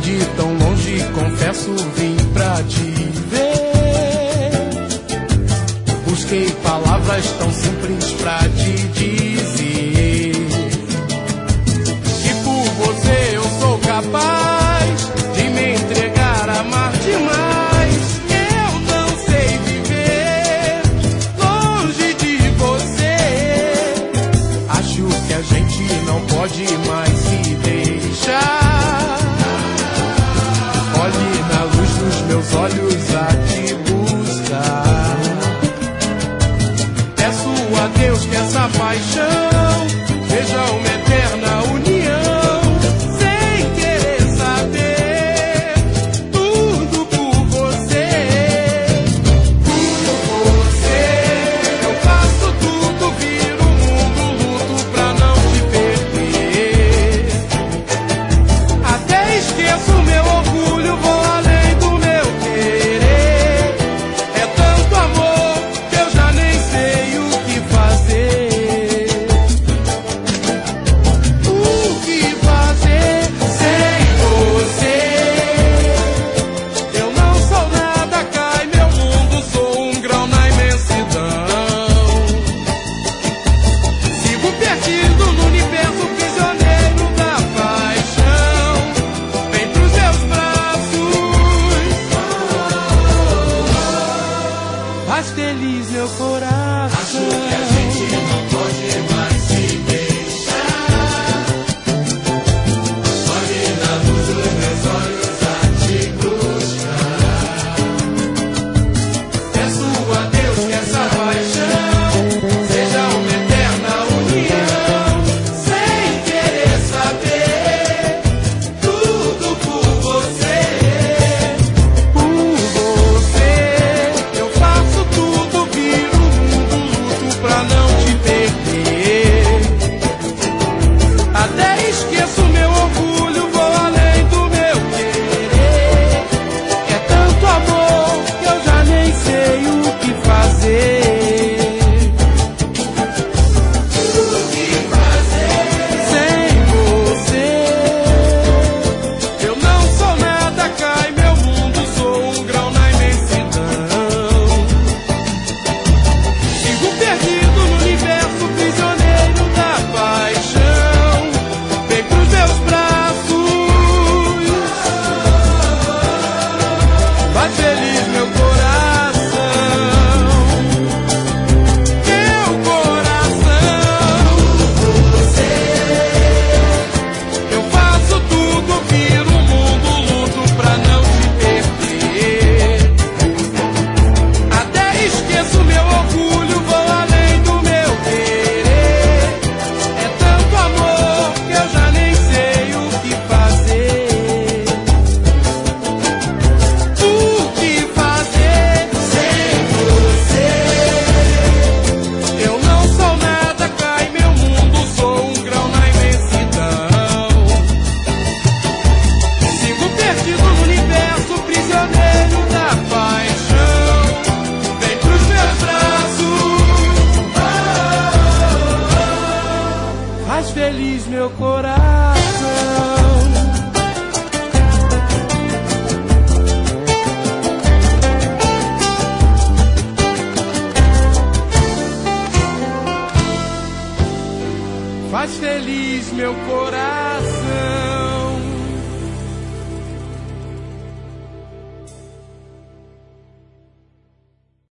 de tão longe, confesso, vim pra te ver. Busquei palavras tão simples pra te dizer que por você eu sou capaz de me entregar, amar demais. Eu não sei viver longe de você. Acho que a gente não pode mais se deixar. Olhe na luz dos meus olhos a te buscar. Peço a Deus que essa paixão seja uma eterna união, sem querer saber tudo por você. Por você eu faço tudo, viro o mundo, luto pra não te perder. Até esqueço meu orgulho, vou além do meu querer. É tanto amor que eu já nem sei o que fazer. O que fazer sem você? Eu não sou nada, cai meu mundo, sou um grão na imensidão. Sigo perdido no universo, prisioneiro da paixão. Vem pros meus braços, faz feliz meu coração. Acho que a gente não pode mais se deixar. Olhe na luz dos meus olhos a te buscar. Peço a Deus que essa paixão seja uma eterna união, sem querer saber tudo por você. Por você eu faço tudo, viro o mundo, luto pra não te perder. Até esqueço meu orgulho, vou além do meu querer. É tanto amor que eu já nem sei o que fazer. O que fazer sem você? Eu não sou nada, cai meu mundo, sou um grão na imensidão. Sigo perdido no universo, prisioneiro da paixão. Vem pros meus braços, faz feliz meu coração. Meu coração. Você eu faço tudo, viro o mundo, luto pra não te perder. Até esqueço meu orgulho, vou além do meu querer. É tanto amor que eu já nem sei o que fazer. O que fazer sem você? Eu não sou nada, cai meu mundo, sou um grão na imensidão. Sigo perdido no universo, prisioneiro da paixão. Vem pros meus braços, faz feliz meu coração. Faz feliz meu coração.